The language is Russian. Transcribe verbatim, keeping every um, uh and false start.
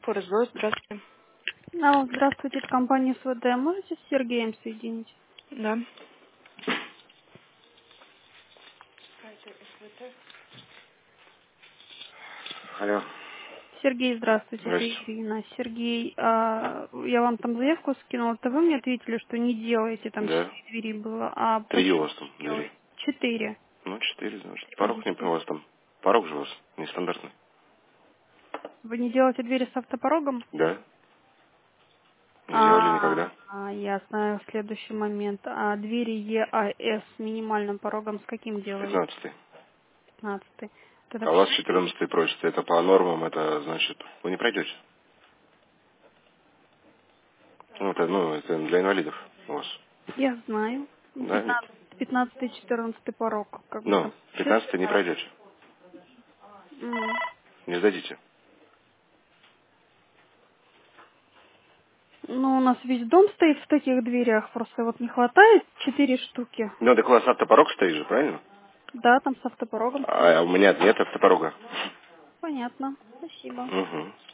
Форезо, здравствуйте. Алло, здравствуйте, это компания СВД. Можете с Сергеем соединить? Да. Алло. Сергей, здравствуйте, это Здравствуйте. Ирина. Сергей, а, я вам там заявку скинула, это вы мне ответили, что не делаете, там Да. четыре двери было, а Три у почему вас там двери. делаете? Четыре. Ну, четыре, значит. Четыре Порог не вести. у вас там. Порог же у вас нестандартный. Вы не делаете двери с автопорогом? Да. Не делали А, никогда. а, ясно, следующий момент. А двери ЕАС с минимальным порогом с каким делаете? Пятнадцатый. Пятнадцатый. Вот это А у вас пройдете? четырнадцатый просится. Это по нормам, это значит, вы не пройдете. Ну, это, ну, это для инвалидов у вас. Я знаю. Да, нет. Пятнадцатый, четырнадцатый порог, как бы Ну, там. пятнадцатый не пройдете. М. Не сдадите. Ну, у нас весь дом стоит в таких дверях, просто вот не хватает четыре штуки. Ну, так у вас автопорог стоит же, правильно? Да, там с автопорогом стоит. А у меня нет автопорога. Понятно. Спасибо. Угу.